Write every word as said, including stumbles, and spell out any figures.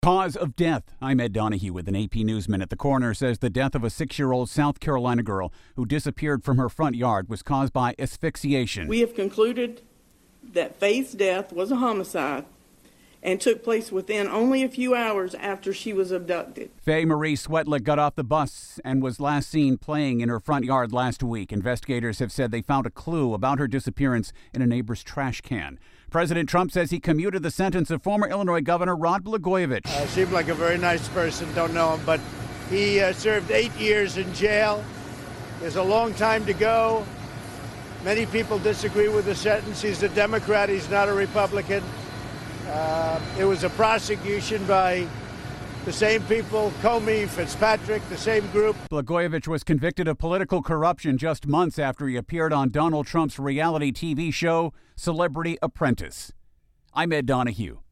Cause of death. I'm Ed Donahue with an A P News Minute. The coroner says the death of a six-year-old South Carolina girl who disappeared from her front yard was caused by asphyxiation. We have concluded that Faith's death was a homicide and took place within only a few hours after she was abducted. Faye Marie Swetlick got off the bus and was last seen playing in her front yard last week. Investigators have said they found a clue about her disappearance in a neighbor's trash can. President Trump says he commuted the sentence of former Illinois Governor Rod Blagojevich. Uh, seemed like a very nice person, don't know him, but he uh, served eight years in jail. There's a long time to go. Many people disagree with the sentence. He's a Democrat, he's not a Republican. Uh, it was a prosecution by the same people, Comey, Fitzpatrick, the same group. Blagojevich was convicted of political corruption just months after he appeared on Donald Trump's reality T V show, Celebrity Apprentice. I'm Ed Donahue.